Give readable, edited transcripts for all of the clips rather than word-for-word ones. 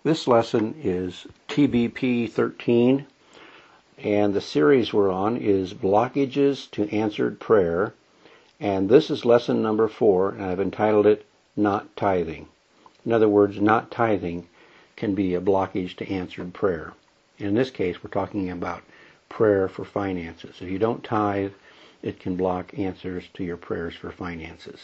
This lesson is TBP 13, and the series we're on is Blockages to Answered Prayer, and this is lesson number 4, and I've entitled it Not Tithing. In other words, not tithing can be a blockage to answered prayer. In this case, we're talking about prayer for finances. If you don't tithe, it can block answers to your prayers for finances.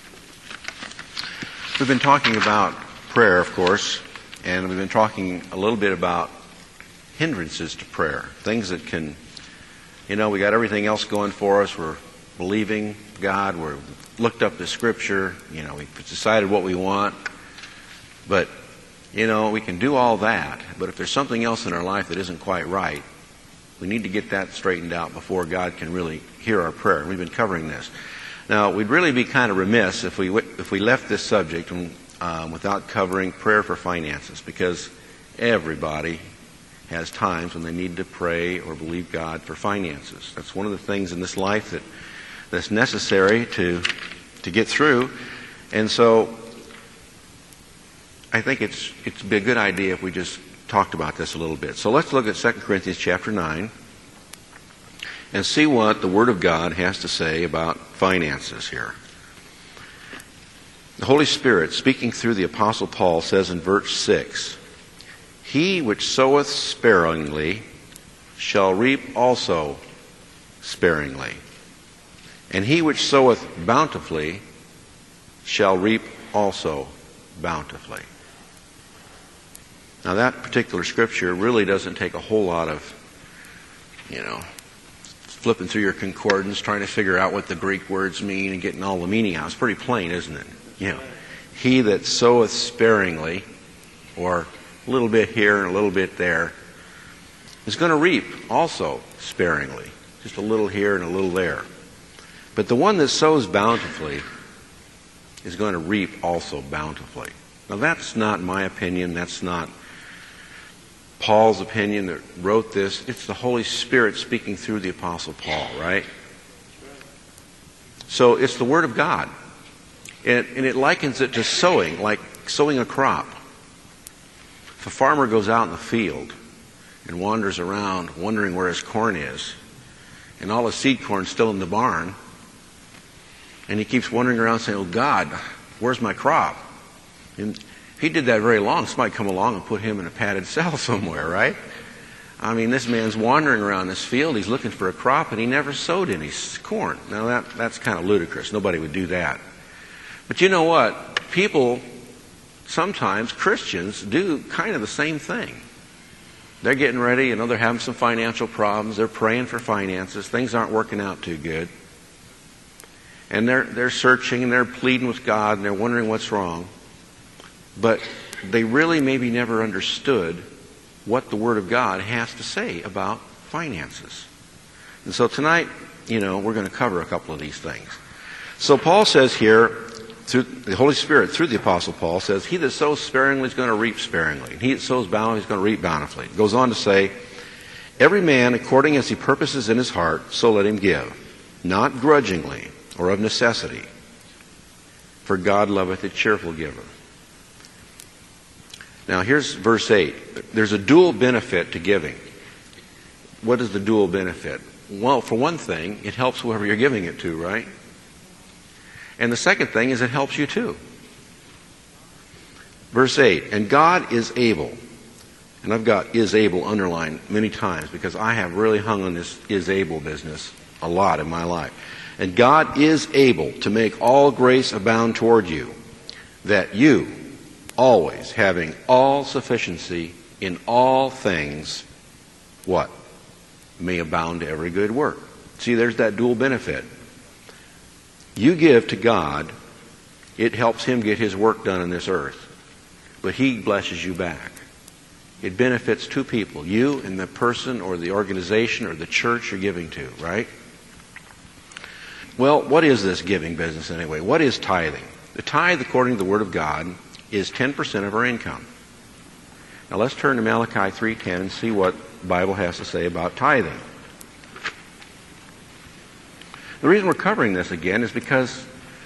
We've been talking about prayer, of course, and we've been talking a little bit about hindrances to prayer. Things that can, we got everything else going for us. We're believing God. We're looked up the Scripture. We've decided what we want. But, we can do all that. But if there's something else in our life that isn't quite right, we need to get that straightened out before God can really hear our prayer. And we've been covering this. Now, we'd really be kind of remiss if we left this subject without covering prayer for finances, because everybody has times when they need to pray or believe God for finances. That's one of the things in this life that's necessary to get through. And so I think it'd be a good idea if we just talked about this a little bit. So let's look at 2 Corinthians chapter 9 and see what the Word of God has to say about finances here. The Holy Spirit, speaking through the Apostle Paul, says in verse 6, "He which soweth sparingly shall reap also sparingly, and he which soweth bountifully shall reap also bountifully." Now that particular scripture really doesn't take a whole lot of, flipping through your concordance, trying to figure out what the Greek words mean and getting all the meaning out. It's pretty plain, isn't it? He that soweth sparingly, or a little bit here and a little bit there, is going to reap also sparingly. Just a little here and a little there. But the one that sows bountifully is going to reap also bountifully. Now that's not my opinion. That's not Paul's opinion that wrote this. It's the Holy Spirit speaking through the Apostle Paul, right? So it's the Word of God. And it likens it to sowing, like sowing a crop. If a farmer goes out in the field and wanders around wondering where his corn is, and all his seed corn's still in the barn, and he keeps wandering around saying, "Oh God, where's my crop?" And if he did that very long, somebody come along and put him in a padded cell somewhere, right? I mean, this man's wandering around this field, he's looking for a crop, and he never sowed any corn. Now that's kind of ludicrous. Nobody would do that. But you know what? People, sometimes Christians, do kind of the same thing. They're getting ready, they're having some financial problems. They're praying for finances. Things aren't working out too good. And they're searching and they're pleading with God and they're wondering what's wrong. But they really maybe never understood what the Word of God has to say about finances. And so tonight, we're going to cover a couple of these things. So Paul says here, through the Holy Spirit, through the Apostle Paul, says, "He that sows sparingly is going to reap sparingly. And he that sows bountifully is going to reap bountifully." It goes on to say, "Every man according as he purposes in his heart, so let him give, not grudgingly or of necessity. For God loveth a cheerful giver." Now here's verse 8. There's a dual benefit to giving. What is the dual benefit? Well, for one thing, it helps whoever you're giving it to, right? And the second thing is it helps you too. Verse 8, "And God is able," and I've got "is able" underlined many times because I have really hung on this "is able" business a lot in my life. "And God is able to make all grace abound toward you, that you, always having all sufficiency in all things," what? "May abound to every good work." See, there's that dual benefit. You give to God, it helps Him get His work done on this earth. But He blesses you back. It benefits two people, you and the person or the organization or the church you're giving to, right? Well, what is this giving business anyway? What is tithing? The tithe, according to the Word of God, is 10% of our income. Now let's turn to Malachi 3:10 and see what the Bible has to say about tithing. The reason we're covering this again is because,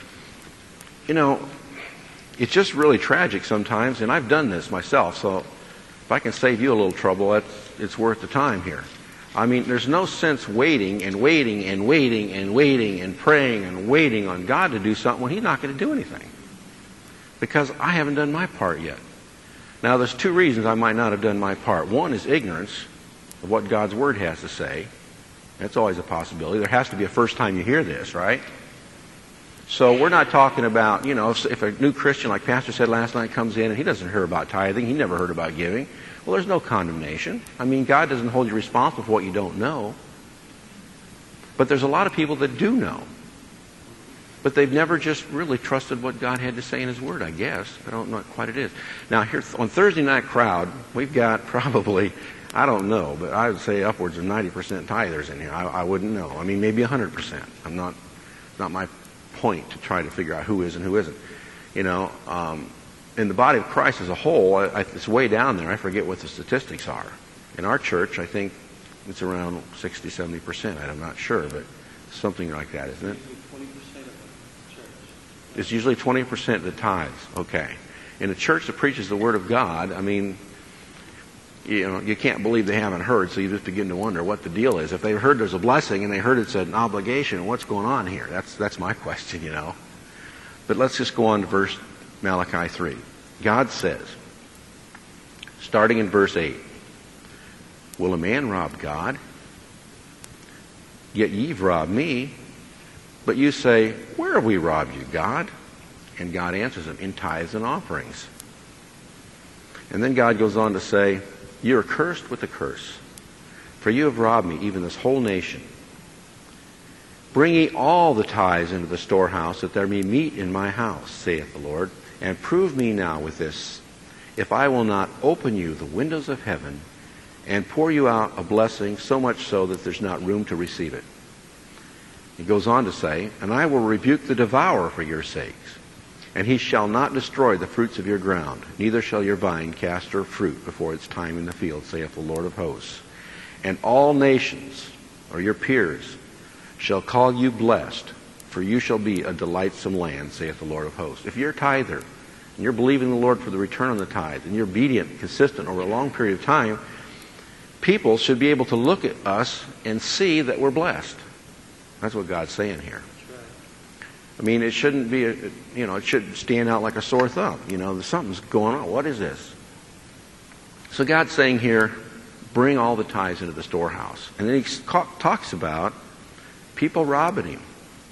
it's just really tragic sometimes, and I've done this myself, so If I can save you a little trouble, it's worth the time here. I mean, there's no sense waiting and waiting and waiting and waiting and praying and waiting on God to do something when He's not going to do anything. Because I haven't done my part yet. Now, there's two reasons I might not have done my part. One is ignorance of what God's Word has to say. That's always a possibility. There has to be a first time you hear this, right? So we're not talking about, if a new Christian, like Pastor said last night, comes in and he doesn't hear about tithing, he never heard about giving. Well, there's no condemnation. I mean, God doesn't hold you responsible for what you don't know. But there's a lot of people that do know. But they've never just really trusted what God had to say in His Word, I guess. I don't know what quite it is. Now, here on Thursday Night Crowd, we've got probably, I don't know, but I would say upwards of 90% tithers in here. I wouldn't know. I mean, maybe 100%. Not my point to try to figure out who is and who isn't. In the body of Christ as a whole, it's way down there. I forget what the statistics are. In our church, I think it's around 60, 70%. I'm not sure, but something like that, isn't it? It's usually 20% of the tithes. Okay. In a church that preaches the Word of God, I mean, you can't believe they haven't heard, so you just begin to wonder what the deal is. If they heard there's a blessing and they heard it's an obligation, what's going on here? That's my question, But let's just go on to verse Malachi 3. God says, starting in verse 8, will a man rob God? Yet ye've robbed me. But you say, where have we robbed you, God? And God answers them, in tithes and offerings. And then God goes on to say, you are cursed with a curse, for you have robbed me, even this whole nation. Bring ye all the tithes into the storehouse, that there be meat in my house, saith the Lord. And prove me now with this, if I will not open you the windows of heaven, and pour you out a blessing, so much so that there's not room to receive it. He goes on to say, and I will rebuke the devourer for your sakes, and he shall not destroy the fruits of your ground, neither shall your vine cast her fruit before its time in the field, saith the Lord of hosts. And all nations, or your peers, shall call you blessed, for you shall be a delightsome land, saith the Lord of hosts. If you're a tither, and you're believing the Lord for the return on the tithe, and you're obedient, consistent over a long period of time, people should be able to look at us and see that we're blessed. That's what God's saying here. I mean, it shouldn't be, it should stand out like a sore thumb. Something's going on. What is this? So God's saying here, bring all the tithes into the storehouse. And then he talks about people robbing him.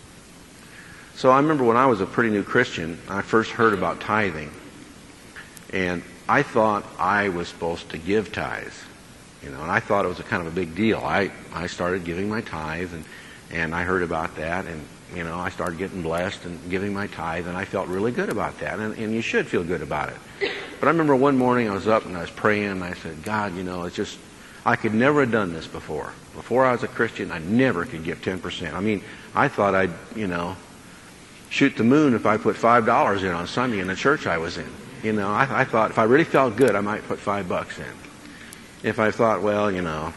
So I remember when I was a pretty new Christian, I first heard about tithing. And I thought I was supposed to give tithes. And I thought it was a kind of a big deal. I started giving my tithe, and I heard about that, and I started getting blessed and giving my tithe, and I felt really good about that, and you should feel good about it. But I remember one morning I was up and I was praying, and I said, God, it's just, I could never have done this before. Before I was a Christian, I never could give 10%. I mean, I thought I'd, shoot the moon if I put $5 in on Sunday in the church I was in. I thought if I really felt good, I might put $5 in. If I thought, well,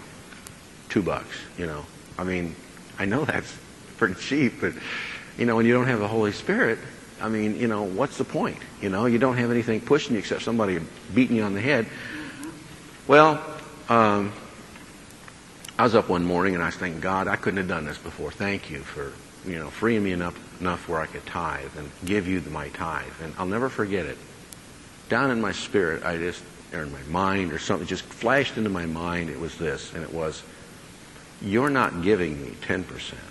$2, I mean, I know that's pretty cheap, but, when you don't have the Holy Spirit, I mean, what's the point? You don't have anything pushing you except somebody beating you on the head. Well, I was up one morning and I was thinking, God, I couldn't have done this before. Thank you for, freeing me enough where I could tithe and give you my tithe. And I'll never forget it. Down in my spirit, or in my mind or something just flashed into my mind. It was this, and it was, you're not giving me 10%.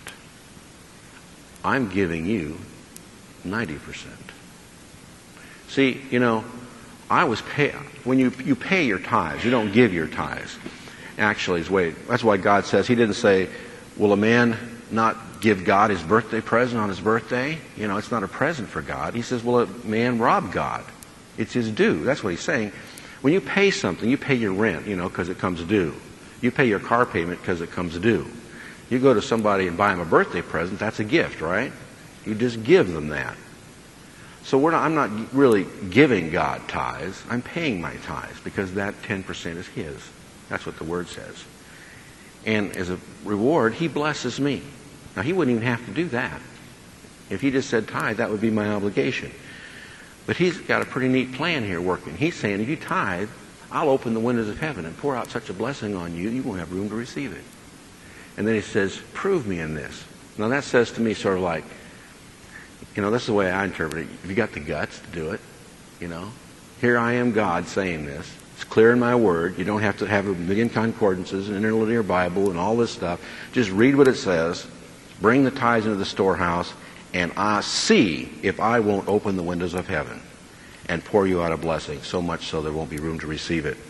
I'm giving you 90%. See, I was when you pay your tithes, you don't give your tithes. Actually, that's why God says, He didn't say, will a man not give God his birthday present on his birthday? It's not a present for God. He says, will a man rob God? It's his due. That's what He's saying. When you pay something, you pay your rent, because it comes due. You pay your car payment because it comes due. You go to somebody and buy them a birthday present, that's a gift, right? You just give them that. So I'm not really giving God tithes. I'm paying my tithes because that 10% is His. That's what the Word says. And as a reward, He blesses me. Now, He wouldn't even have to do that. If He just said tithe, that would be my obligation. But He's got a pretty neat plan here working. He's saying, if you tithe, I'll open the windows of heaven and pour out such a blessing on you, you won't have room to receive it. And then he says, prove me in this. Now that says to me sort of like, this is the way I interpret it. If you got the guts to do it, here I am, God, saying this. It's clear in my word. You don't have to have a million concordances and interlinear Bible and all this stuff. Just read what it says. Bring the tithes into the storehouse, and I see if I won't open the windows of heaven and pour you out a blessing, so much so there won't be room to receive it.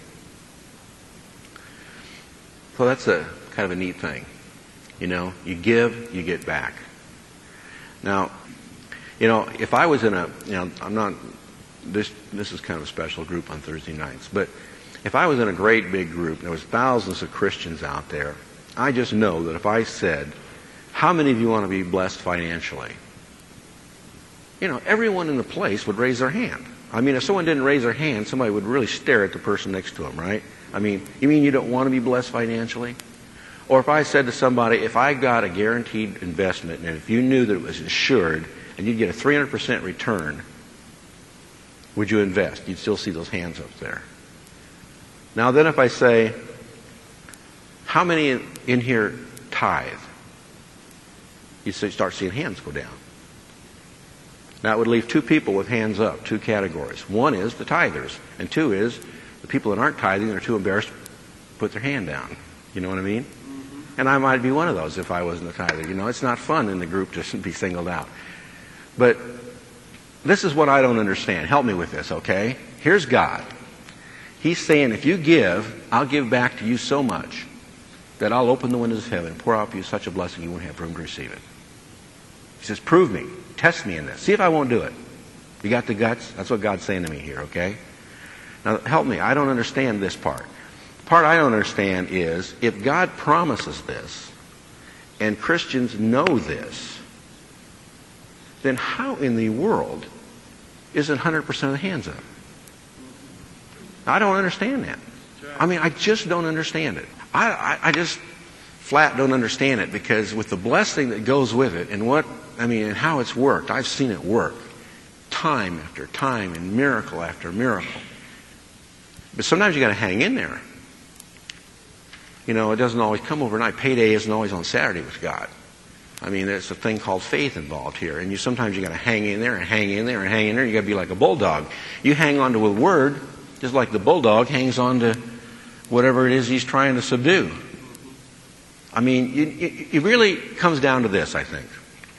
So that's a kind of a neat thing. You give, you get back. Now, if I was in I'm not, this is kind of a special group on Thursday nights, but if I was in a great big group, and there was thousands of Christians out there, I just know that if I said, how many of you want to be blessed financially? Everyone in the place would raise their hand. I mean, if someone didn't raise their hand, somebody would really stare at the person next to them, right? I mean, you mean you don't want to be blessed financially? Or if I said to somebody, if I got a guaranteed investment, and if you knew that it was insured, and you'd get a 300% return, would you invest? You'd still see those hands up there. Now then if I say, how many in here tithe? You'd start seeing hands go down. Now it would leave two people with hands up, two categories. One is the tithers, and two is the people that aren't tithing and are too embarrassed to put their hand down. You know what I mean? Mm-hmm. And I might be one of those if I wasn't a tither. It's not fun in the group to be singled out. But this is what I don't understand. Help me with this, okay? Here's God. He's saying, if you give, I'll give back to you so much that I'll open the windows of heaven and pour out for you such a blessing you won't have room to receive it. He says, prove me. Test me in this. See if I won't do it. You got the guts? That's what God's saying to me here, okay? Now, help me. I don't understand this part. The part I don't understand is, if God promises this, and Christians know this, then how in the world isn't 100% of the hands up? I don't understand that. I mean, I just don't understand it. I just flat don't understand it, because with the blessing that goes with it and how it's worked, I've seen it work time after time and miracle after miracle. But sometimes you got to hang in there. It doesn't always come overnight. Payday isn't always on Saturday with God. I mean, there's a thing called faith involved here, and sometimes you got to hang in there and hang in there and hang in there. You got to be like a bulldog. You hang on to a word just like the bulldog hangs on to whatever it is he's trying to subdue. I mean, it really comes down to this, I think.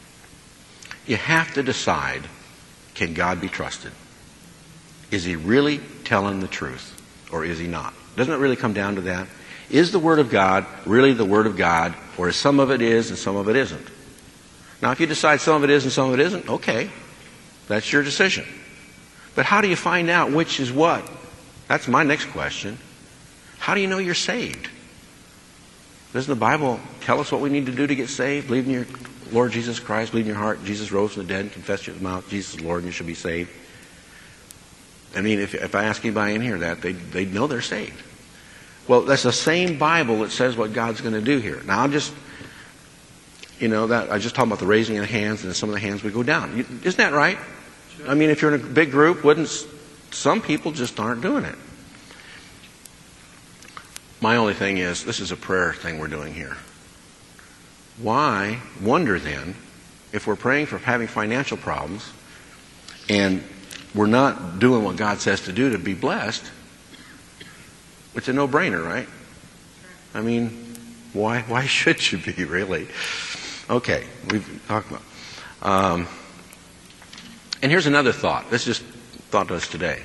You have to decide, can God be trusted? Is he really telling the truth, or is he not? Doesn't it really come down to that? Is the Word of God really the Word of God, or is some of it is and some of it isn't? Now, if you decide some of it is and some of it isn't, okay, that's your decision. But how do you find out which is what? That's my next question. How do you know you're saved? Doesn't the Bible tell us what we need to do to get saved? Believe in your Lord Jesus Christ, believe in your heart, Jesus rose from the dead, and confess with your mouth, Jesus is Lord, and you shall be saved. I mean, if I ask anybody in here that, they'd know they're saved. Well, that's the same Bible that says what God's going to do here. Now, I just talking about the raising of the hands, and some of the hands would go down. Isn't that right? Sure. I mean, if you're in a big group, some people just aren't doing it. My only thing is, this is a prayer thing we're doing here. Why wonder then, if we're praying for having financial problems, and we're not doing what God says to do to be blessed? It's a no-brainer, right? I mean, why should you be, really? Okay, we've talked about. And here's another thought. This just thought to us today.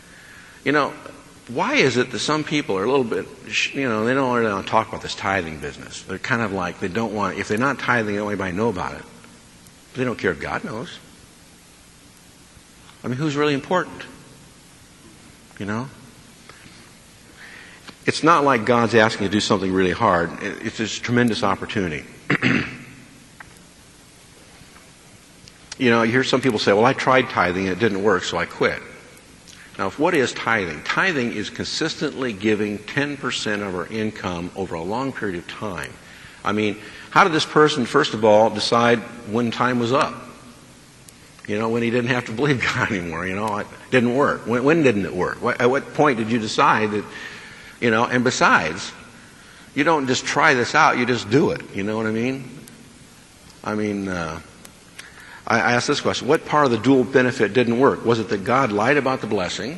Why is it that some people are a little bit, they don't really want to talk about this tithing business. They're kind of like, they don't want, if they're not tithing, they don't want anybody to know about it. But they don't care if God knows. I mean, who's really important? It's not like God's asking you to do something really hard. It's a tremendous opportunity. You hear some people say, well, I tried tithing and it didn't work, so I quit. Now, what is tithing? Tithing is consistently giving 10% of our income over a long period of time. I mean, how did this person, first of all, decide when time was up? when he didn't have to believe God anymore. It didn't work. When didn't it work? At what point did you decide that, and besides, you don't just try this out, you just do it. You know what I mean? I asked this question: what part of the dual benefit didn't work? Was it that God lied about the blessing,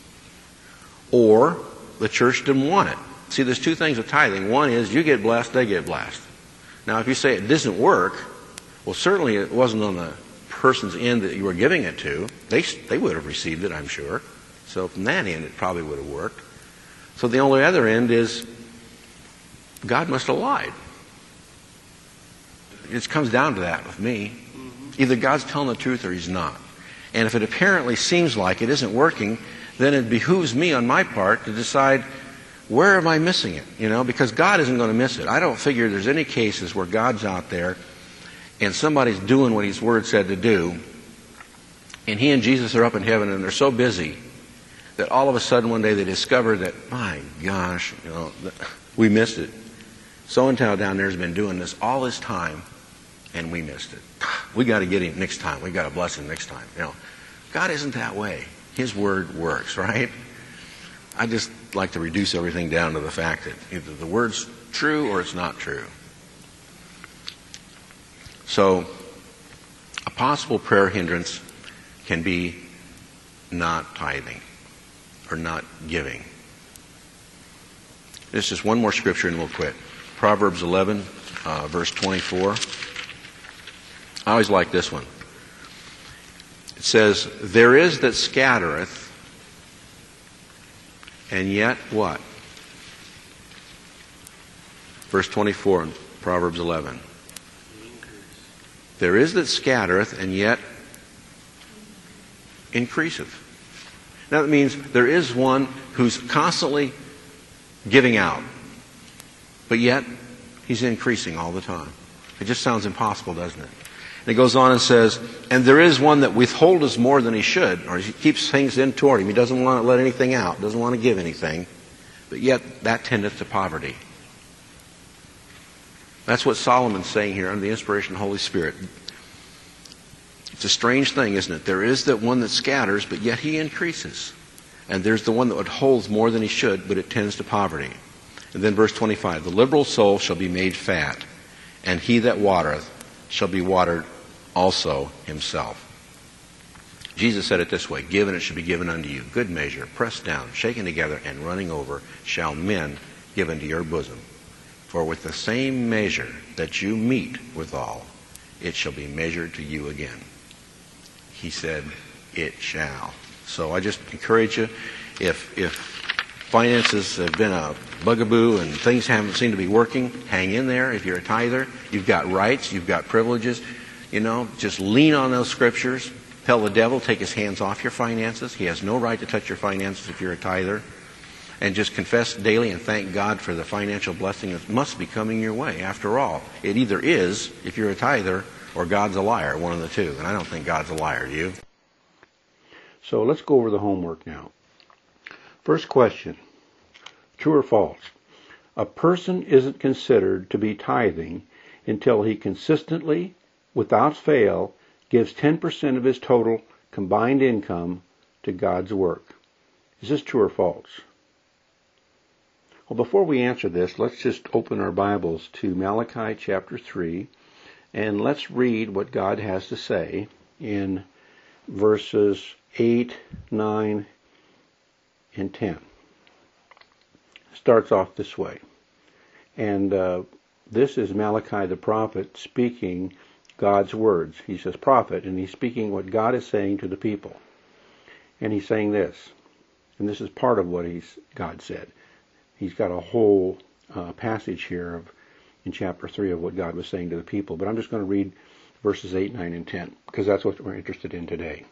or the church didn't want it? See, there's two things with tithing. One is you get blessed, they get blessed. Now, if you say it doesn't work, well, certainly it wasn't on the person's end that you were giving it to. They would have received it, I'm sure. So from that end, it probably would have worked. So the only other end is God must have lied. It comes down to that with me. Either God's telling the truth or He's not. And if it apparently seems like it isn't working, then it behooves me on my part to decide, where am I missing it? Because God isn't going to miss it. I don't figure there's any cases where God's out there and somebody's doing what His Word said to do, and He and Jesus are up in heaven and they're so busy that all of a sudden one day they discover that, my gosh, we missed it. So-and-so down there has been doing this all this time, and we missed it. We got to get him next time. We got to bless him next time. God isn't that way. His Word works, right? I just like to reduce everything down to the fact that either the Word's true or it's not true. So, a possible prayer hindrance can be not tithing or not giving. There's just one more scripture and we'll quit. Proverbs 11, verse 24. I always like this one. It says, there is that scattereth, and yet what? Verse 24 in Proverbs 11. There is that scattereth, and yet increaseth. Now that means there is one who's constantly giving out, but yet he's increasing all the time. It just sounds impossible, doesn't it? And it goes on and says, and there is one that withholdeth more than he should, or he keeps things in toward him. He doesn't want to let anything out, doesn't want to give anything, but yet that tendeth to poverty. That's what Solomon's saying here under the inspiration of the Holy Spirit. It's a strange thing, isn't it? There is that one that scatters, but yet he increases. And there's the one that withholds more than he should, but it tends to poverty. And then verse 25, the liberal soul shall be made fat, and he that watereth shall be watered also himself. Jesus said it this way, give and it shall be given unto you. Good measure, pressed down, shaken together, and running over, shall men give into your bosom. For with the same measure that you mete withal, it shall be measured to you again. He said, it shall. So I just encourage you, if finances have been a bugaboo and things haven't seemed to be working, hang in there. If you're a tither, you've got rights, you've got privileges. Just lean on those scriptures. Tell the devil, take his hands off your finances. He has no right to touch your finances if you're a tither. And just confess daily and thank God for the financial blessing that must be coming your way. After all, it either is, if you're a tither, or God's a liar, one of the two. And I don't think God's a liar, do you? So let's go over the homework now. First question, true or false? A person isn't considered to be tithing until he consistently, without fail, gives 10% of his total combined income to God's work. Is this true or false? Well, before we answer this, let's just open our Bibles to Malachi chapter 3, and let's read what God has to say in verses 8, 9, and 10. It starts off this way. And this is Malachi the prophet speaking God's words. He says prophet, and he's speaking what God is saying to the people. And he's saying this, and this is part of what God said. He's got a whole passage here in chapter 3 of what God was saying to the people. But I'm just going to read verses 8, 9, and 10, because that's what we're interested in today.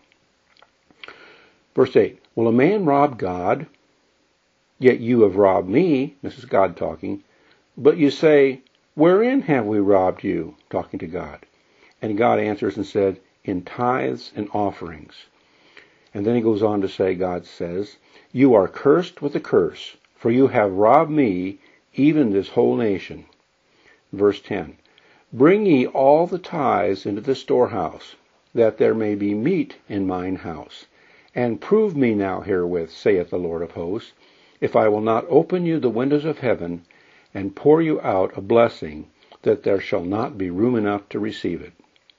Verse 8, will a man rob God? Yet you have robbed me. This is God talking. But you say, wherein have we robbed you? Talking to God. And God answers and said, in tithes and offerings. And then he goes on to say, God says, you are cursed with a curse, for you have robbed me, even this whole nation. Verse 10, bring ye all the tithes into the storehouse, that there may be meat in mine house. And prove me now herewith, saith the Lord of hosts, if I will not open you the windows of heaven, and pour you out a blessing, that there shall not be room enough to receive it.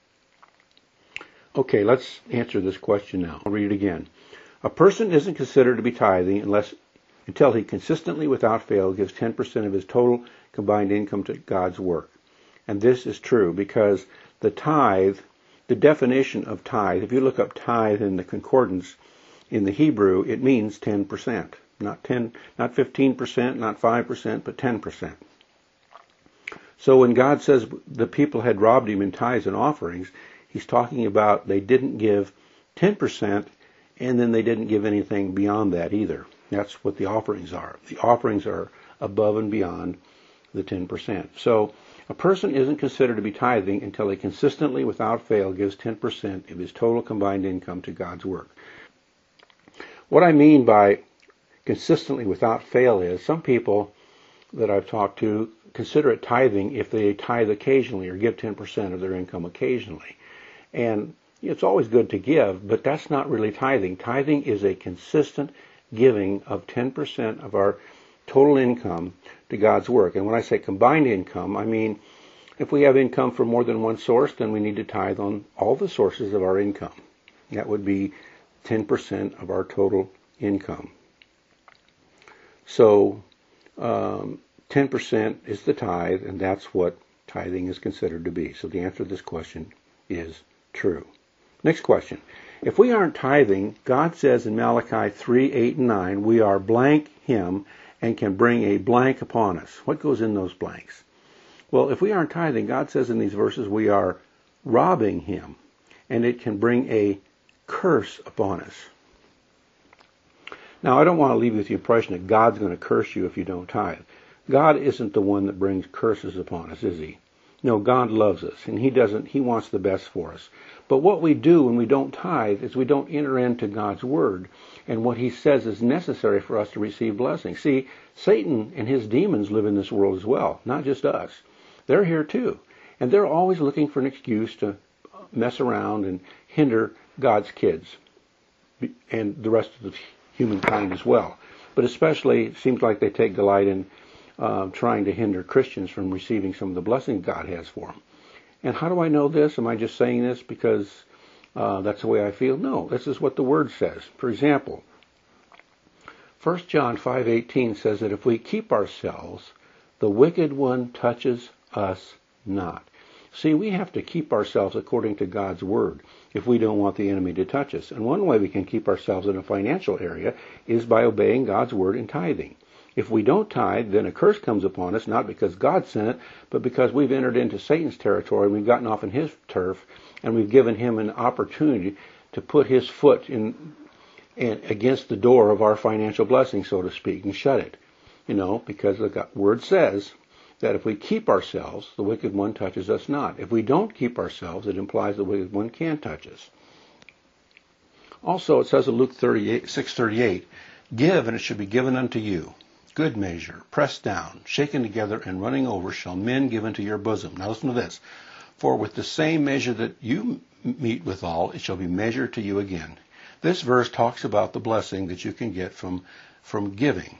Okay, let's answer this question now. I'll read it again. A person isn't considered to be tithing until he consistently, without fail, gives 10% of his total combined income to God's work. And this is true because the tithe, the definition of tithe, if you look up tithe in the concordance in the Hebrew, it means 10%. Not 15%, not 5%, but 10%. So when God says the people had robbed him in tithes and offerings, he's talking about they didn't give 10%, and then they didn't give anything beyond that either. That's what the offerings are. The offerings are above and beyond the 10%. So a person isn't considered to be tithing until he consistently, without fail, gives 10% of his total combined income to God's work. What I mean by consistently, without fail is some people that I've talked to consider it tithing if they tithe occasionally or give 10% of their income occasionally. And it's always good to give, but that's not really tithing. Tithing is a consistent giving of 10% of our total income to God's work. And when I say combined income, I mean if we have income from more than one source, then we need to tithe on all the sources of our income. That would be 10% of our total income. So 10% is the tithe, and that's what tithing is considered to be. So the answer to this question is true. Next question. If we aren't tithing, God says in Malachi 3, 8, and 9, we are blank him and can bring a blank upon us. What goes in those blanks? Well, if we aren't tithing, God says in these verses we are robbing him, and it can bring a curse upon us. Now, I don't want to leave you with the impression that God's going to curse you if you don't tithe. God isn't the one that brings curses upon us, is he? No, God loves us, and he wants the best for us. But what we do when we don't tithe is we don't enter into God's word and what he says is necessary for us to receive blessing. See, Satan and his demons live in this world as well, not just us. They're here too. And they're always looking for an excuse to mess around and hinder God's kids and the rest of the humankind as well. But especially, it seems like they take delight in trying to hinder Christians from receiving some of the blessings God has for them. And how do I know this? Am I just saying this because that's the way I feel? No, this is what the Word says. For example, 1 John 5:18 says that if we keep ourselves, the wicked one touches us not. See, we have to keep ourselves according to God's Word if we don't want the enemy to touch us. And one way we can keep ourselves in a financial area is by obeying God's Word and tithing. If we don't tithe, then a curse comes upon us, not because God sent it, but because we've entered into Satan's territory, we've gotten off in his turf, and we've given him an opportunity to put his foot in against the door of our financial blessing, so to speak, and shut it. Because the Word says that if we keep ourselves, the wicked one touches us not. If we don't keep ourselves, it implies the wicked one can touch us. Also, it says in Luke 6:38, give, and it should be given unto you. Good measure, pressed down, shaken together, and running over, shall men give into your bosom. Now listen to this. For with the same measure that you meet withal, it shall be measured to you again. This verse talks about the blessing that you can get from giving.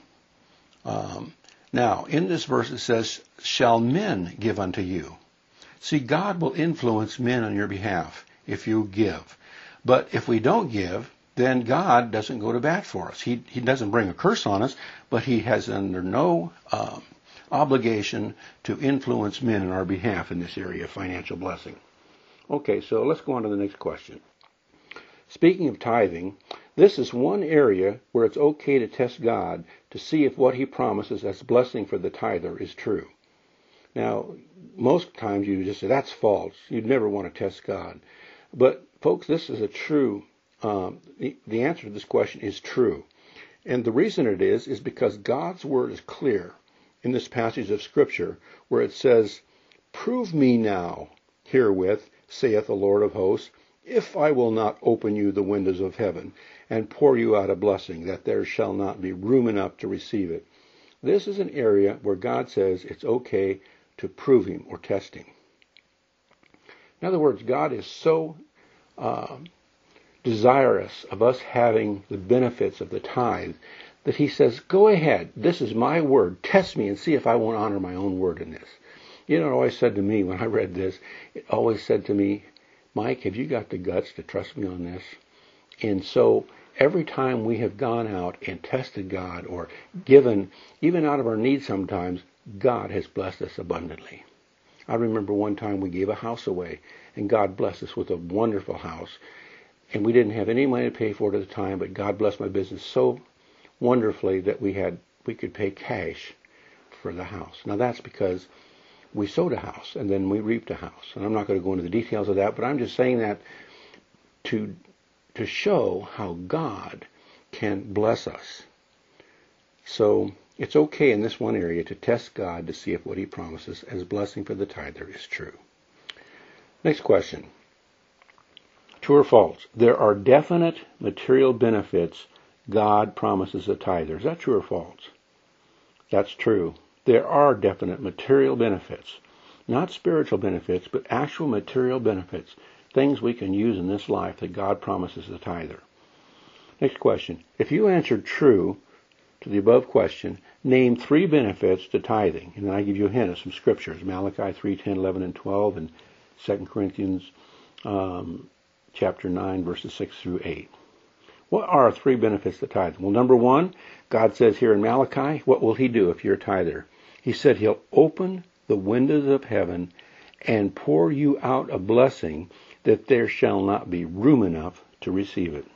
Now, in this verse it says, shall men give unto you. See, God will influence men on your behalf if you give. But if we don't give, then God doesn't go to bat for us. He doesn't bring a curse on us, but he has under no obligation to influence men on our behalf in this area of financial blessing. Okay, so let's go on to the next question. Speaking of tithing, this is one area where it's okay to test God to see if what he promises as blessing for the tither is true. Now, most times you just say, that's false. You'd never want to test God. But, folks, this is a true the answer to this question is true. And the reason it is because God's Word is clear in this passage of Scripture where it says, prove me now herewith, saith the Lord of hosts, if I will not open you the windows of heaven and pour you out a blessing, that there shall not be room enough to receive it. This is an area where God says it's okay to prove him or test him. In other words, God is so desirous of us having the benefits of the tithe, that he says, go ahead, this is my word, test me and see if I won't honor my own word in this. You know, it always said to me when I read this, it always said to me, Mike, have you got the guts to trust me on this? And so every time we have gone out and tested God or given, even out of our need sometimes, God has blessed us abundantly. I remember one time we gave a house away, and God blessed us with a wonderful house. And we didn't have any money to pay for it at the time, but God blessed my business so wonderfully that we could pay cash for the house. Now that's because we sowed a house and then we reaped a house. And I'm not going to go into the details of that, but I'm just saying that to show how God can bless us. So it's okay in this one area to test God to see if what he promises as blessing for the tither is true. Next question. True or false? There are definite material benefits God promises a tither. Is that true or false? That's true. There are definite material benefits. Not spiritual benefits, but actual material benefits. Things we can use in this life that God promises the tither. Next question. If you answered true to the above question, name 3 benefits to tithing. And then I give you a hint of some scriptures. Malachi 3:10, 11, and 12, and 2 Corinthians chapter 9, verses 6 through 8. What are 3 benefits to tithing? Well, number 1, God says here in Malachi, what will he do if you're a tither? He said he'll open the windows of heaven and pour you out a blessing that there shall not be room enough to receive it.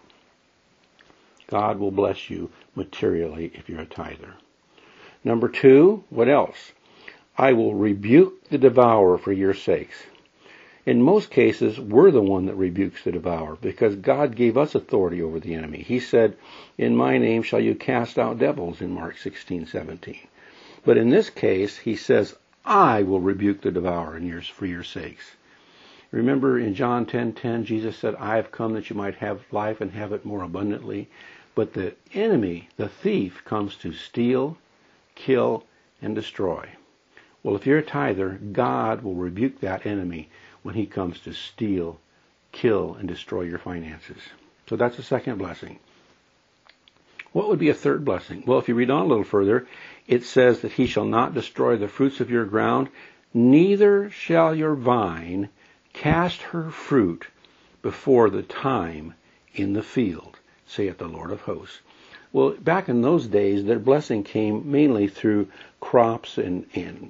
God will bless you materially if you're a tither. Number 2, what else? I will rebuke the devourer for your sakes. In most cases, we're the one that rebukes the devourer because God gave us authority over the enemy. He said, in my name shall you cast out devils in Mark 16:17. But in this case, he says, I will rebuke the devourer for your sakes. Remember in John 10:10, Jesus said, I have come that you might have life and have it more abundantly. But the enemy, the thief, comes to steal, kill, and destroy. Well, if you're a tither, God will rebuke that enemy when he comes to steal, kill, and destroy your finances. So that's the second blessing. What would be a third blessing? Well, if you read on a little further, it says that he shall not destroy the fruits of your ground, neither shall your vine cast her fruit before the time in the field, saith the Lord of hosts. Well, back in those days, their blessing came mainly through crops and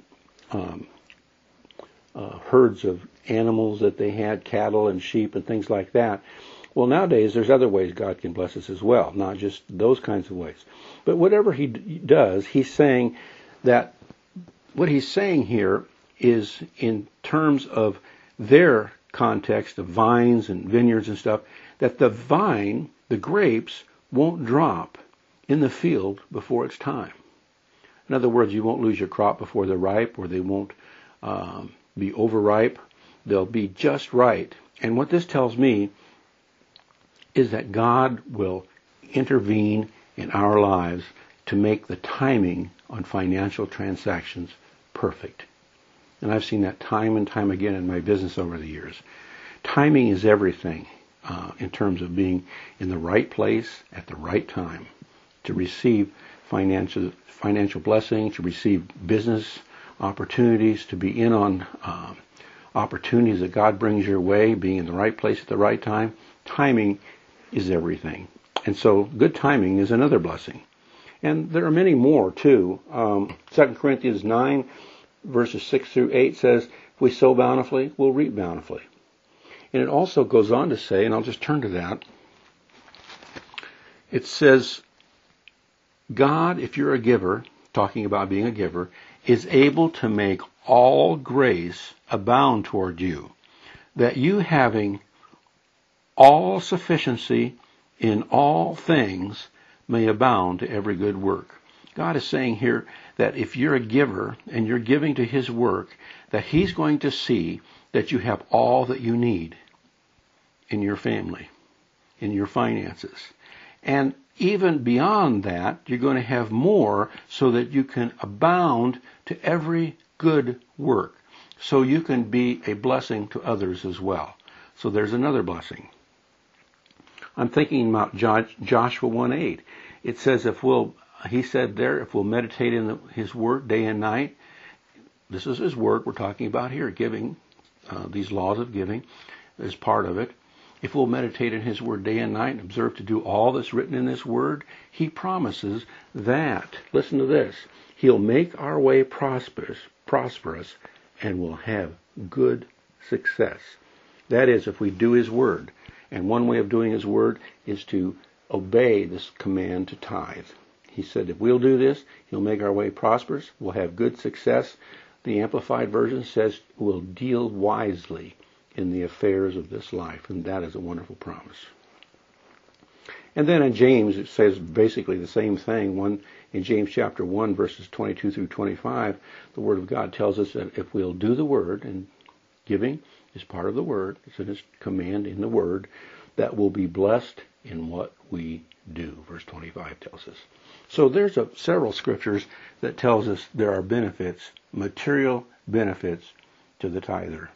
herds of animals that they had, cattle and sheep and things like that. Well, nowadays, there's other ways God can bless us as well, not just those kinds of ways. But whatever he does, he's saying that what he's saying here is in terms of their context of vines and vineyards and stuff, that the vine, the grapes, won't drop in the field before it's time. In other words, you won't lose your crop before they're ripe, or they won't be overripe. They'll be just right. And what this tells me is that God will intervene in our lives to make the timing on financial transactions perfect. And I've seen that time and time again in my business over the years. Timing is everything in terms of being in the right place at the right time to receive financial blessing, to receive business opportunities, to be in on opportunities that God brings your way, being in the right place at the right time. Timing is everything. And so good timing is another blessing. And there are many more too. 2 Corinthians 9 verses 6 through 8 says, if we sow bountifully, we'll reap bountifully. And it also goes on to say, and I'll just turn to that, it says, God, if you're a giver, talking about being a giver, is able to make all grace abound toward you, that you having all sufficiency in all things may abound to every good work. God is saying here that if you're a giver and you're giving to his work, that he's going to see that you have all that you need in your family, in your finances. And even beyond that, you're going to have more so that you can abound to every good work. So you can be a blessing to others as well. So there's another blessing. I'm thinking about Joshua 1:8. It says he said there, if we'll meditate in his word day and night, this is his word we're talking about here, giving, these laws of giving is part of it. If we'll meditate in his word day and night and observe to do all that's written in this word, he promises that, listen to this, he'll make our way prosperous and we'll have good success. That is, if we do his word. And one way of doing his word is to obey this command to tithe. He said, if we'll do this, he'll make our way prosperous, we'll have good success. The Amplified Version says we'll deal wisely in the affairs of this life, and that is a wonderful promise. And then in James, it says basically the same thing. In James chapter 1, verses 22 through 25, the Word of God tells us that if we'll do the Word, and giving is part of the Word, it's in His command in the Word, that we'll be blessed in what we do, verse 25 tells us. So there's several scriptures that tells us there are benefits, material benefits to the tither.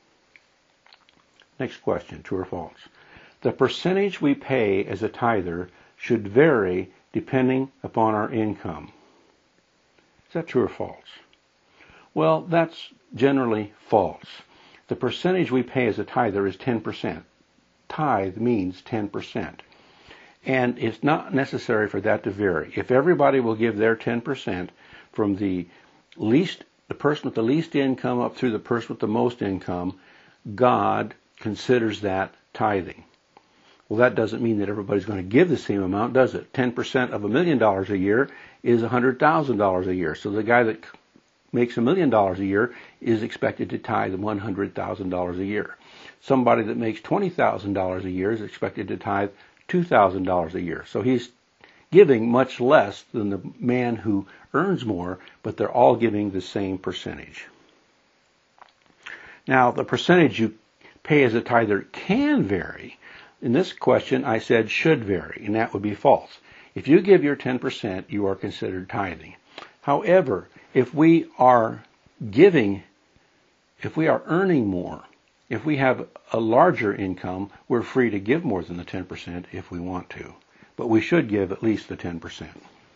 Next question, true or false? The percentage we pay as a tither should vary depending upon our income. Is that true or false? Well, that's generally false. The percentage we pay as a tither is 10%. Tithe means 10%. And it's not necessary for that to vary. If everybody will give their 10% from the person with the least income up through the person with the most income, God considers that tithing. Well, that doesn't mean that everybody's going to give the same amount, does it? 10% of $1 million a year is $100,000 a year. So the guy that makes $1 million a year is expected to tithe $100,000 a year. Somebody that makes $20,000 a year is expected to tithe $2,000 a year. So he's giving much less than the man who earns more, but they're all giving the same percentage. Now, the percentage you pay as a tither can vary. In this question, I said should vary, and that would be false. If you give your 10%, you are considered tithing. However, if we are earning more, if we have a larger income, we're free to give more than the 10% if we want to. But we should give at least the 10%.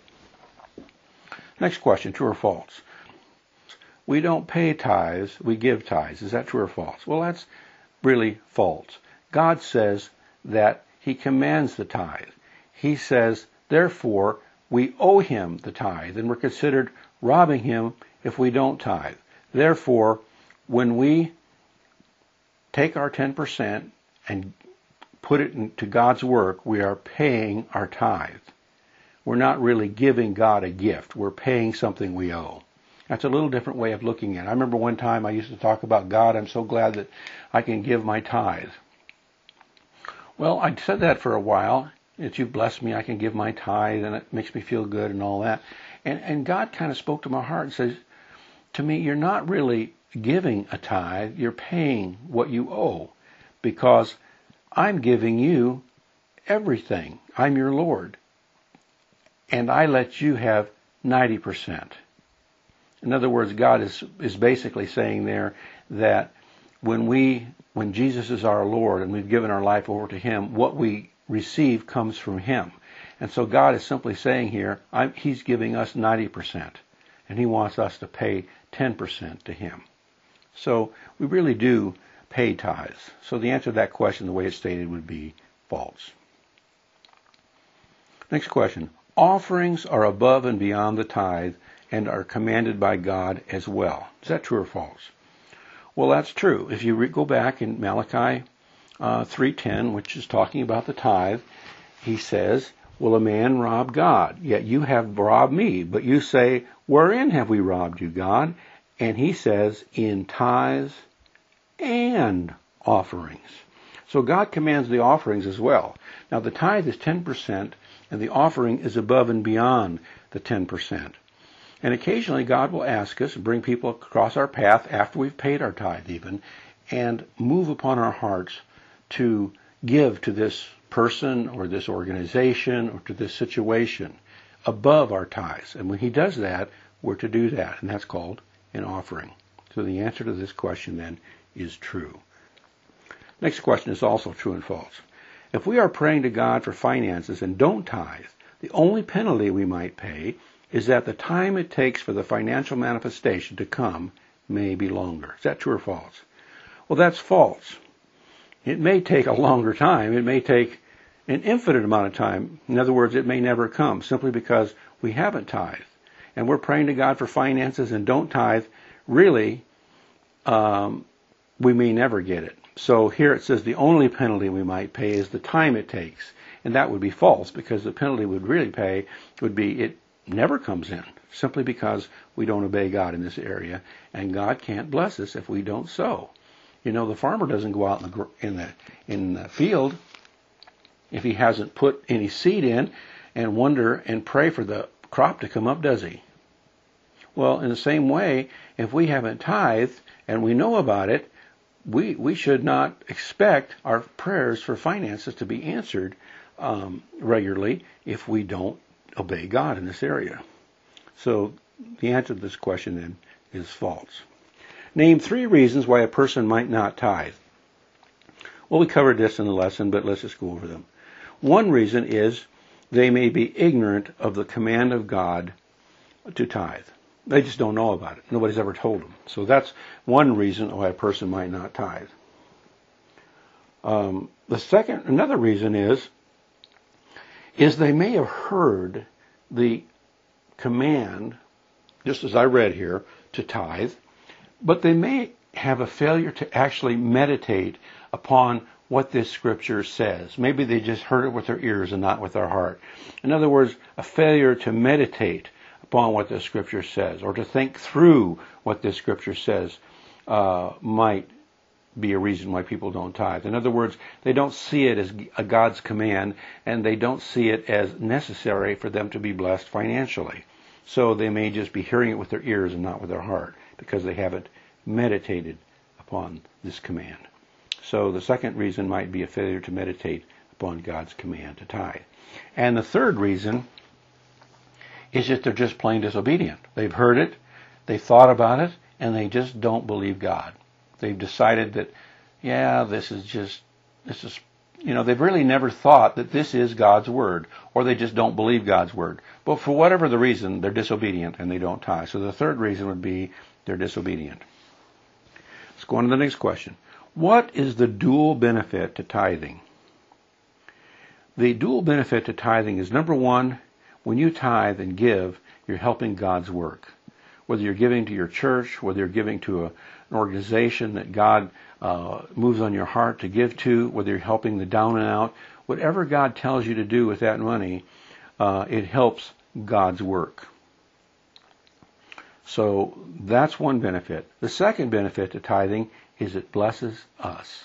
Next question, true or false? We don't pay tithes, we give tithes. Is that true or false? Well, that's really false. God says that He commands the tithe. He says, therefore, we owe Him the tithe, and we're considered robbing Him if we don't tithe. Therefore, when we take our 10% and put it into God's work, we are paying our tithe. We're not really giving God a gift. We're paying something we owe. That's a little different way of looking at it. I remember one time I used to talk about, God, I'm so glad that I can give my tithe. Well, I said that for a while, that you bless me, I can give my tithe, and it makes me feel good and all that. And God kind of spoke to my heart and says, to me, you're not really giving a tithe, you're paying what you owe, because I'm giving you everything. I'm your Lord. And I let you have 90%. In other words, God is basically saying there that when Jesus is our Lord and we've given our life over to Him, what we receive comes from Him. And so God is simply saying here, He's giving us 90%, and He wants us to pay 10% to Him. So we really do pay tithes. So the answer to that question, the way it's stated, would be false. Next question. Offerings are above and beyond the tithe and are commanded by God as well. Is that true or false? Well, that's true. If you go back in Malachi 3:10, which is talking about the tithe, he says, will a man rob God? Yet you have robbed me. But you say, wherein have we robbed you, God? And he says, in tithes and offerings. So God commands the offerings as well. Now the tithe is 10%, and the offering is above and beyond the 10%. And occasionally God will ask us, bring people across our path after we've paid our tithe even, and move upon our hearts to give to this person or this organization or to this situation above our tithes. And when He does that, we're to do that, and that's called an offering. So the answer to this question then is true. Next question is also true and false. If we are praying to God for finances and don't tithe, the only penalty we might pay is that the time it takes for the financial manifestation to come may be longer. Is that true or false? Well, that's false. It may take a longer time. It may take an infinite amount of time. In other words, it may never come simply because we haven't tithed. And we're praying to God for finances and don't tithe. Really, we may never get it. So here it says the only penalty we might pay is the time it takes. And that would be false, because the penalty we'd really pay would be it never comes in, simply because we don't obey God in this area, and God can't bless us if we don't sow. You know, the farmer doesn't go out in the field if he hasn't put any seed in and wonder and pray for the crop to come up, does he? Well, in the same way, if we haven't tithed and we know about it, we should not expect our prayers for finances to be answered regularly if we don't obey God in this area. So the answer to this question then is false. Name 3 reasons why a person might not tithe. Well, we covered this in the lesson, but let's just go over them. One reason is they may be ignorant of the command of God to tithe. They just don't know about it. Nobody's ever told them. So that's one reason why a person might not tithe. Another reason is they may have heard the command, just as I read here, to tithe, but they may have a failure to actually meditate upon what this scripture says. Maybe they just heard it with their ears and not with their heart. In other words, a failure to meditate upon what the scripture says, or to think through what this scripture says, might be a reason why people don't tithe. In other words, they don't see it as a God's command, and they don't see it as necessary for them to be blessed financially. So they may just be hearing it with their ears and not with their heart, because they haven't meditated upon this command. So the second reason might be a failure to meditate upon God's command to tithe. And the third reason is that they're just plain disobedient. They've heard it, they've thought about it, and they just don't believe God. They've decided that, they've really never thought that this is God's word, or they just don't believe God's word. But for whatever the reason, they're disobedient and they don't tithe. So the third reason would be they're disobedient. Let's go on to the next question. What is the dual benefit to tithing? The dual benefit to tithing is, number one, when you tithe and give, you're helping God's work. Whether you're giving to your church, whether you're giving to an organization that God moves on your heart to give to, whether you're helping the down and out, whatever God tells you to do with that money, it helps God's work. So that's one benefit. The second benefit to tithing is it blesses us.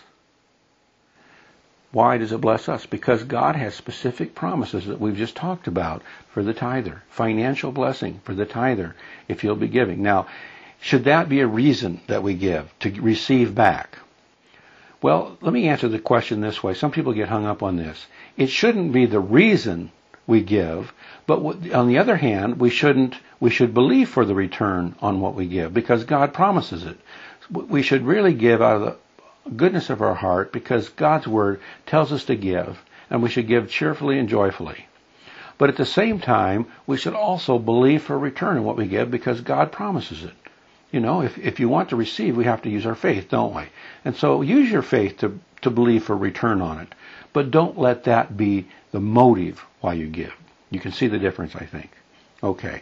Why does it bless us? Because God has specific promises that we've just talked about for the tither. Financial blessing for the tither if he'll be giving. Now, should that be a reason that we give, to receive back? Well, let me answer the question this way. Some people get hung up on this. It shouldn't be the reason we give, but on the other hand, we should believe for the return on what we give, because God promises it. We should really give out of the goodness of our heart, because God's word tells us to give, and we should give cheerfully and joyfully. But at the same time, we should also believe for a return on what we give, because God promises it. You know, if you want to receive, we have to use our faith, don't we? And so use your faith to believe for return on it. But don't let that be the motive why you give. You can see the difference, I think. Okay.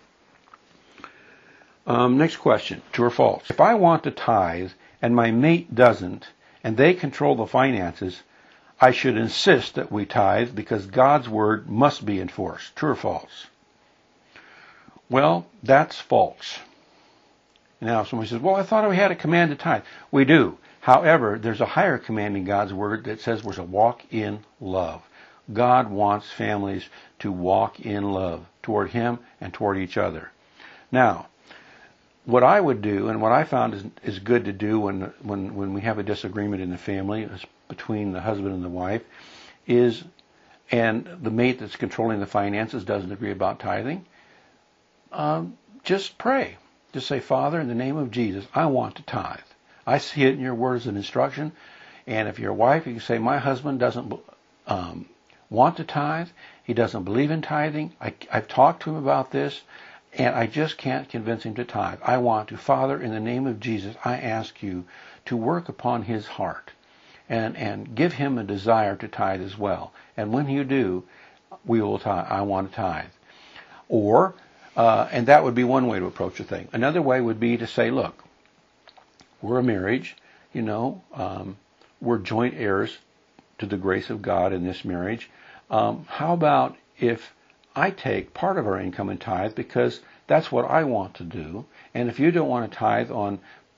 Next question, true or false? If I want to tithe and my mate doesn't, and they control the finances, I should insist that we tithe because God's word must be enforced. True or false? Well, that's false. Now, somebody says, well, I thought we had a command to tithe. We do. However, there's a higher command in God's word that says we're to walk in love. God wants families to walk in love toward him and toward each other. Now, what I would do, and what I found is good to do when we have a disagreement in the family between the husband and the wife, and the mate that's controlling the finances doesn't agree about tithing, just pray. Just say, Father, in the name of Jesus, I want to tithe. I see it in your word as an instruction. And if you're a wife, you can say, my husband doesn't want to tithe. He doesn't believe in tithing. I've talked to him about this, and I just can't convince him to tithe. I want to. Father, in the name of Jesus, I ask you to work upon his heart and give him a desire to tithe as well. And when you do, we will tithe. I want to tithe. Or, and that would be one way to approach the thing. Another way would be to say, look, we're a marriage, we're joint heirs to the grace of God in this marriage. How about if I take part of our income and tithe, because that's what I want to do, and if you don't want to tithe on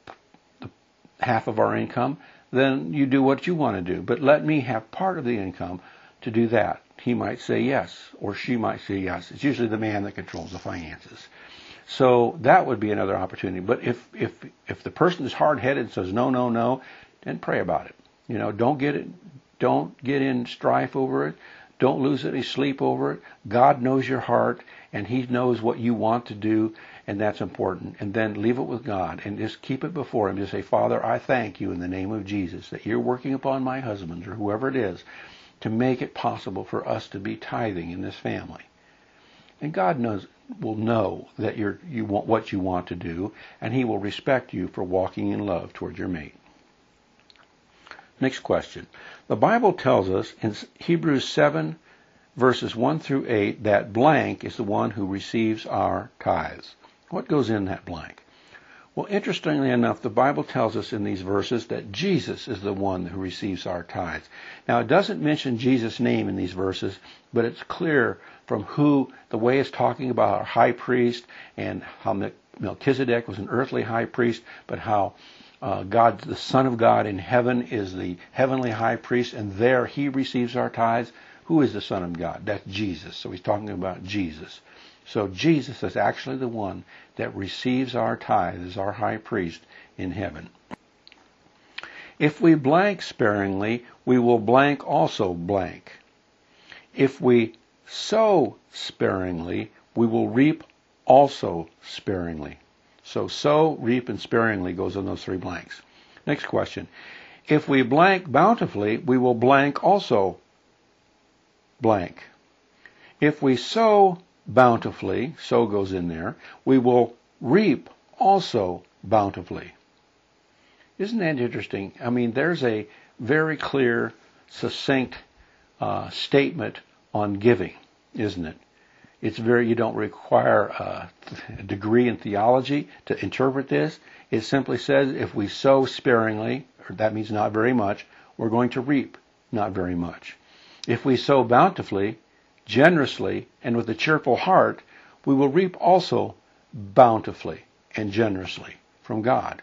half of our income, then you do what you want to do, but let me have part of the income to do that. He might say yes, or she might say yes. It's usually the man that controls the finances. So that would be another opportunity. But if the person is hard-headed and says no, no, no, then pray about it. Don't get in strife over it. Don't lose any sleep over it. God knows your heart, and he knows what you want to do, and that's important. And then leave it with God, and just keep it before him. Just say, Father, I thank you in the name of Jesus that you're working upon my husband, or whoever it is, to make it possible for us to be tithing in this family. And God will know that you want what you want to do, and he will respect you for walking in love toward your mate. Next question. The Bible tells us in Hebrews 7, verses 1 through 8, that blank is the one who receives our tithes. What goes in that blank? Well, interestingly enough, the Bible tells us in these verses that Jesus is the one who receives our tithes. Now, it doesn't mention Jesus' name in these verses, but it's clear from the way it's talking about our high priest and how Melchizedek was an earthly high priest, but how God, the Son of God in heaven, is the heavenly high priest, and there he receives our tithes. Who is the Son of God? That's Jesus. So he's talking about Jesus. So Jesus is actually the one that receives our tithe as our high priest in heaven. If we blank sparingly, we will blank also blank. If we sow sparingly, we will reap also sparingly. So sow, reap, and sparingly goes on those three blanks. Next question. If we blank bountifully, we will blank also blank. If we sow bountifully, so goes in there, we will reap also bountifully. Isn't that interesting? I mean, there's a very clear, succinct statement on giving, isn't it? You don't require a degree in theology to interpret this. It simply says if we sow sparingly, or that means not very much, we're going to reap not very much. If we sow bountifully, generously, and with a cheerful heart, we will reap also bountifully and generously from God.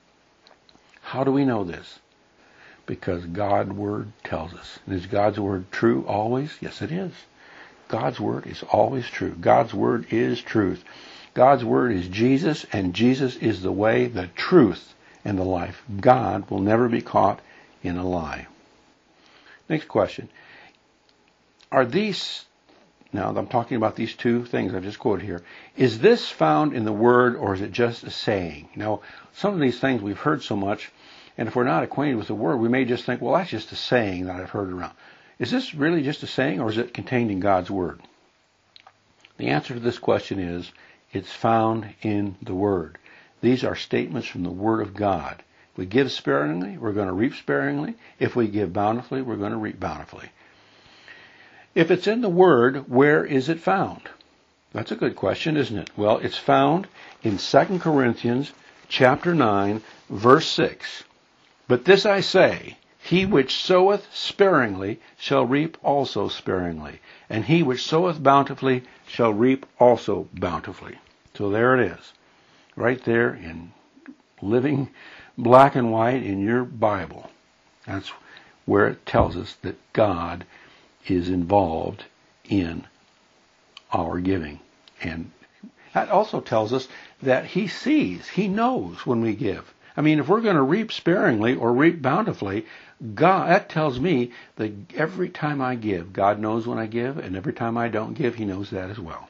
How do we know this? Because God's Word tells us. And is God's Word true always? Yes, it is. God's Word is always true. God's Word is truth. God's Word is Jesus, and Jesus is the way, the truth, and the life. God will never be caught in a lie. Next question. Are these, now I'm talking about these two things I've just quoted here, is this found in the Word or is it just a saying? Now, some of these things we've heard so much, and if we're not acquainted with the Word, we may just think, well, that's just a saying that I've heard around. Is this really just a saying or is it contained in God's Word? The answer to this question is, it's found in the Word. These are statements from the Word of God. If we give sparingly, we're going to reap sparingly. If we give bountifully, we're going to reap bountifully. If it's in the Word, where is it found? That's a good question, isn't it? Well, it's found in 2 Corinthians chapter 9, verse 6. But this I say, he which soweth sparingly shall reap also sparingly, and he which soweth bountifully shall reap also bountifully. So there it is, right there in living black and white in your Bible. That's where it tells us that God is involved in our giving. And that also tells us that he sees, he knows when we give. I mean, if we're going to reap sparingly or reap bountifully, God, that tells me that every time I give, God knows when I give, and every time I don't give, he knows that as well.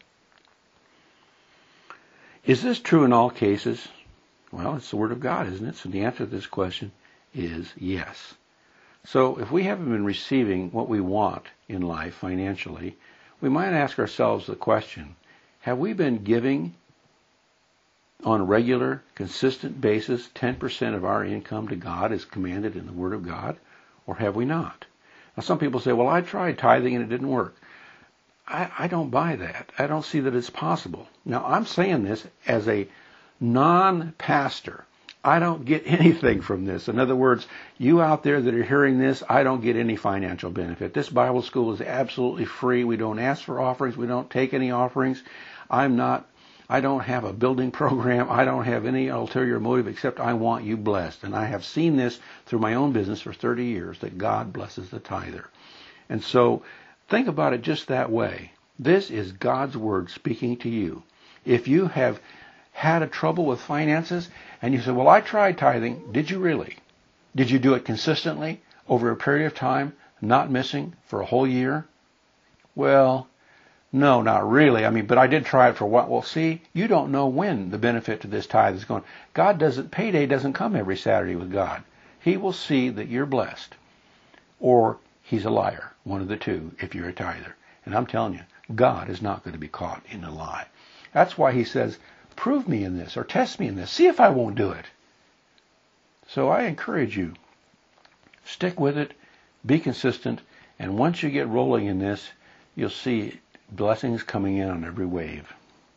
Is this true in all cases? Well, it's the Word of God, isn't it? So the answer to this question is yes. So if we haven't been receiving what we want in life financially, we might ask ourselves the question, have we been giving on a regular, consistent basis 10% of our income to God as commanded in the Word of God, or have we not? Now some people say, well, I tried tithing and it didn't work. I don't buy that. I don't see that it's possible. Now I'm saying this as a non-pastor. I don't get anything from this. In other words, you out there that are hearing this, I don't get any financial benefit. This Bible school is absolutely free. We don't ask for offerings. We don't take any offerings. I don't have a building program. I don't have any ulterior motive except I want you blessed. And I have seen this through my own business for 30 years, that God blesses the tither. And so think about it just that way. This is God's Word speaking to you. If you have had a trouble with finances and you say, well, I tried tithing, did you really? Did you do it consistently over a period of time, not missing for a whole year? Well, no, not really. But I did try it for what? Well, see, you don't know when the benefit to this tithe is going. Payday doesn't come every Saturday with God. He will see that you're blessed, or he's a liar, one of the two, if you're a tither. And I'm telling you, God is not going to be caught in a lie. That's why he says, prove me in this, or test me in this. See if I won't do it. So I encourage you, stick with it, be consistent, and once you get rolling in this, you'll see blessings coming in on every wave.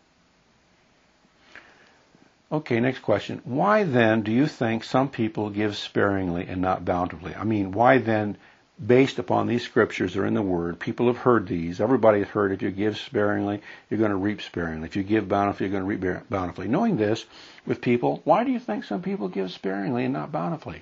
Okay, next question. Why then do you think some people give sparingly and not bountifully? Why then, based upon these scriptures that are in the Word, people have heard these. Everybody has heard if you give sparingly, you're going to reap sparingly. If you give bountifully, you're going to reap bountifully. Knowing this with people, why do you think some people give sparingly and not bountifully?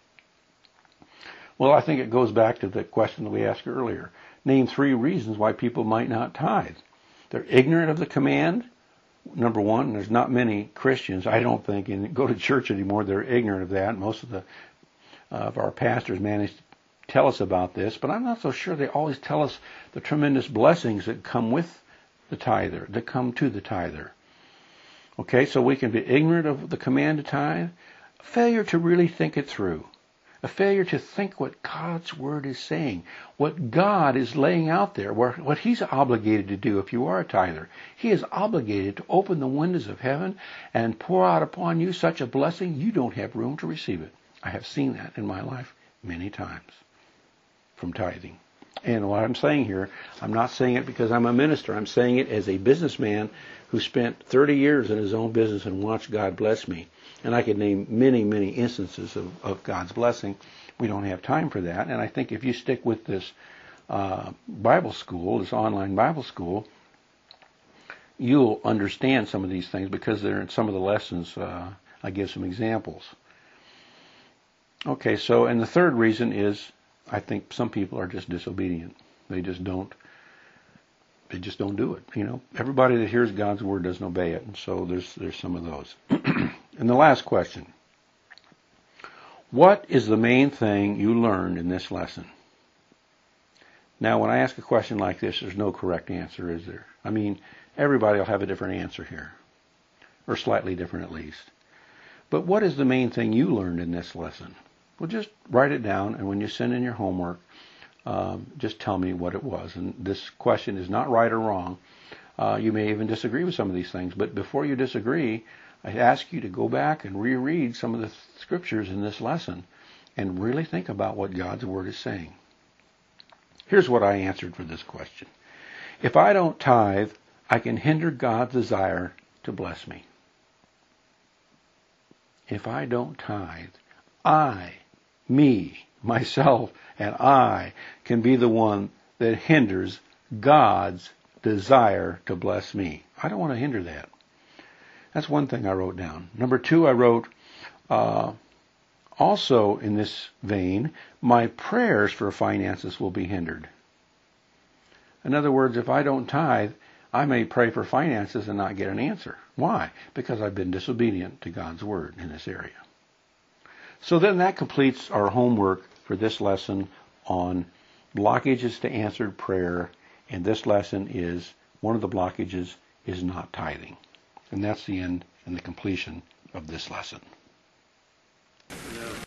Well, I think it goes back to the question that we asked earlier. Name 3 reasons why people might not tithe. They're ignorant of the command. Number one, there's not many Christians, I don't think, and go to church anymore. They're ignorant of that. Most of our pastors manage to tell us about this, but I'm not so sure they always tell us the tremendous blessings that come with the tither, that come to the tither. Okay, so we can be ignorant of the command to tithe, a failure to really think it through, a failure to think what God's Word is saying, what God is laying out there, what He's obligated to do if you are a tither. He is obligated to open the windows of heaven and pour out upon you such a blessing you don't have room to receive it. I have seen that in my life many times from tithing. And what I'm saying here, I'm not saying it because I'm a minister. I'm saying it as a businessman who spent 30 years in his own business and watched God bless me. And I could name many, many instances of God's blessing. We don't have time for that. And I think if you stick with this Bible school, this online Bible school, you'll understand some of these things because they're in some of the lessons. I give some examples. Okay, so, and the third reason is I think some people are just disobedient. They just don't do it. Everybody that hears God's Word doesn't obey it. And so there's some of those. And the last question. What is the main thing you learned in this lesson? Now, when I ask a question like this, there's no correct answer, is there? Everybody will have a different answer here. Or slightly different at least. But what is the main thing you learned in this lesson? Well, just write it down, and when you send in your homework, just tell me what it was. And this question is not right or wrong. You may even disagree with some of these things, but before you disagree, I ask you to go back and reread some of the scriptures in this lesson and really think about what God's Word is saying. Here's what I answered for this question. If I don't tithe, I can hinder God's desire to bless me. If I don't tithe, myself, and I can be the one that hinders God's desire to bless me. I don't want to hinder that. That's one thing I wrote down. Number 2, I wrote, also in this vein, my prayers for finances will be hindered. In other words, if I don't tithe, I may pray for finances and not get an answer. Why? Because I've been disobedient to God's Word in this area. So then that completes our homework for this lesson on blockages to answered prayer. And this lesson is, one of the blockages is not tithing. And that's the end and the completion of this lesson.